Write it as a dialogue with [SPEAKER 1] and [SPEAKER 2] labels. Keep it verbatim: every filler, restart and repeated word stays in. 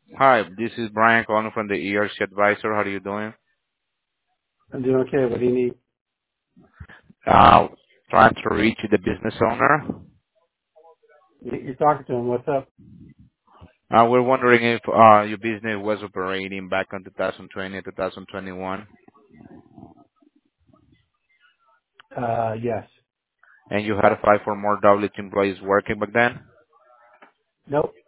[SPEAKER 1] Hi, this is Brian calling from the E R C Advisor. How are you doing?
[SPEAKER 2] I'm doing okay. What do you need?
[SPEAKER 1] Uh, trying to reach the business owner.
[SPEAKER 2] You- You're talking to him. What's up?
[SPEAKER 1] Uh, we're wondering if uh, your business was operating back in twenty twenty, twenty twenty-one,
[SPEAKER 2] Uh, yes.
[SPEAKER 1] and you had five or more W T employees working back then.
[SPEAKER 2] Nope.